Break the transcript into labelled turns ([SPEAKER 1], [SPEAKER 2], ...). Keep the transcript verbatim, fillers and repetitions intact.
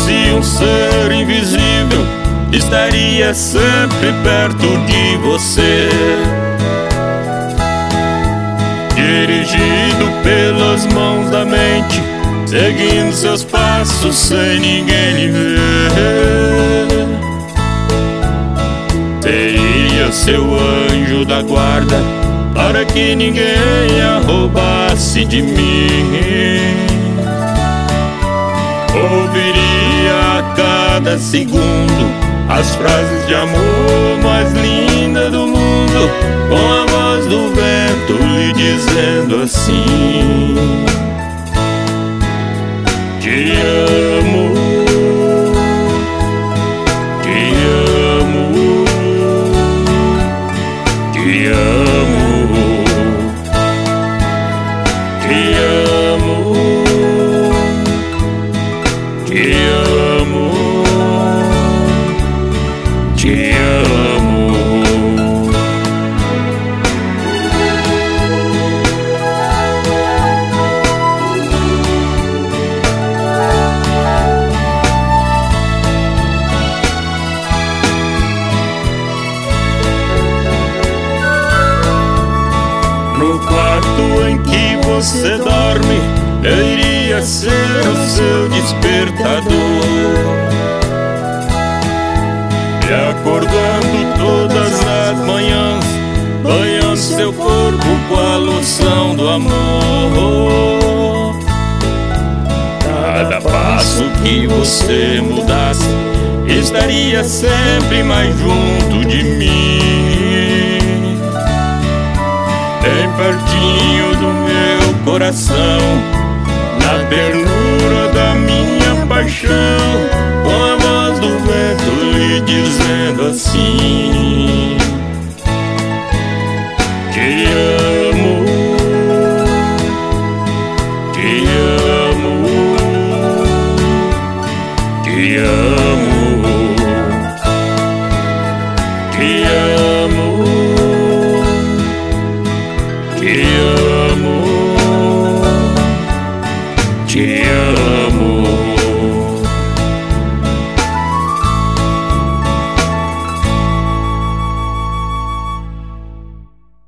[SPEAKER 1] fosse um ser invisível, estaria sempre perto de você. Dirigido pelas mãos da mente, seguindo seus passos sem ninguém lhe ver. Seria seu anjo da guarda, para que ninguém a roubasse de mim. Ouviria a cada segundo as frases de amor mais lindas do mundo, com a voz do vento lhe dizendo assim: te amo, te amo, te amo, te amo, te amo, te amo. No quarto em que você dorme, eu iria ser o seu despertador, e acordando todas as manhãs, banhando seu corpo com a loção do amor. Cada passo que você mudasse, estaria sempre mais junto de mim, bem pertinho do meu coração, na ternura da minha paixão, com a voz do vento lhe dizendo assim: te amo, te amo, te amo, te amo, te amo.